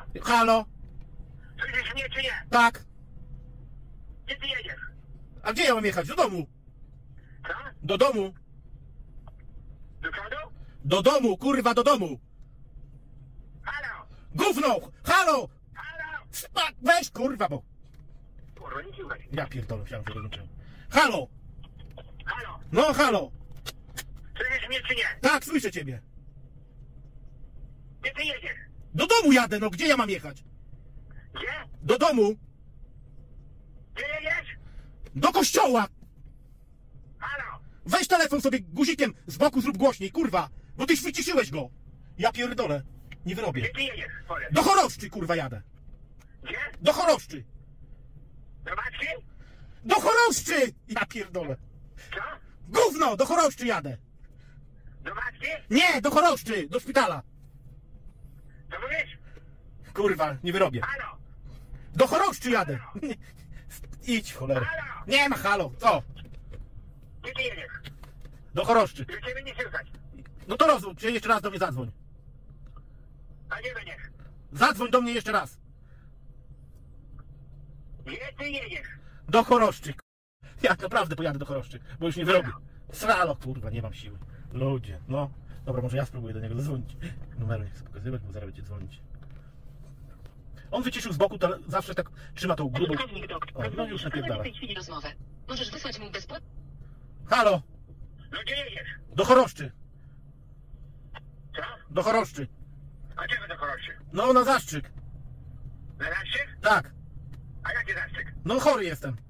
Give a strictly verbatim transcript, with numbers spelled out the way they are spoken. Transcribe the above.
Halo? Słyszysz mnie czy nie? Tak. Gdzie ty jedziesz? A gdzie ja mam jechać? Do domu. Co? Do domu. Do kogo? Do domu, kurwa, do domu. Halo! Gówno! Halo! Halo! Spa- Weź, kurwa, bo... Kurwa, nie słuchaj. Ja pierdolę, chciałem się rozłączyłem. Halo! Halo! No, halo! Słyszysz mnie czy nie? Tak, słyszę ciebie. Gdzie ty jedziesz? Do domu jadę, no gdzie ja mam jechać? Gdzie? Do domu. Gdzie jedziesz? Do kościoła. Halo! Weź telefon sobie guzikiem z boku, zrób głośniej, kurwa, bo ty wyciszyłeś go. Ja pierdolę, nie wyrobię. Gdzie ty jedziesz? Powiedz. Do Choroszczy, kurwa, jadę. Gdzie? Do Choroszczy. Do matki? Do Choroszczy! Ja pierdolę. Co? Gówno, do Choroszczy jadę. Do matki? Nie, do Choroszczy, do szpitala. Co mówisz? Kurwa, nie wyrobię. Halo! Do Choroszczy jadę. Idź, cholera. Halo! Nie ma halo, co? Gdzie ty jedziesz? Do Choroszczy. Że ciebie nie słychać. No to rozłącz się, jeszcze raz do mnie zadzwoń. A gdzie będziesz? Zadzwoń do mnie jeszcze raz. Gdzie ty jedziesz? Do Choroszczy. Ja naprawdę pojadę do Choroszczy, bo już nie wyrobię. Sralo, kurwa, nie mam siły. Ludzie, no. Dobra, może ja spróbuję do niego zadzwonić. Numeru nie chcę pokazywać, bo zaraz będzie dzwonić. On wyciszył z boku, to zawsze tak trzyma tą grubą... Użytkownik doktor. O, no już napierdala. w tej chwili rozmowę. Możesz wysłać mu bezpłatnie. Halo, No gdzie jedziesz? do Choroszczy. Co? Do Choroszczy. A czego do choroszy? No, na zastrzyk. Na zastrzyk? Tak. A jaki zastrzyk? No, chory jestem.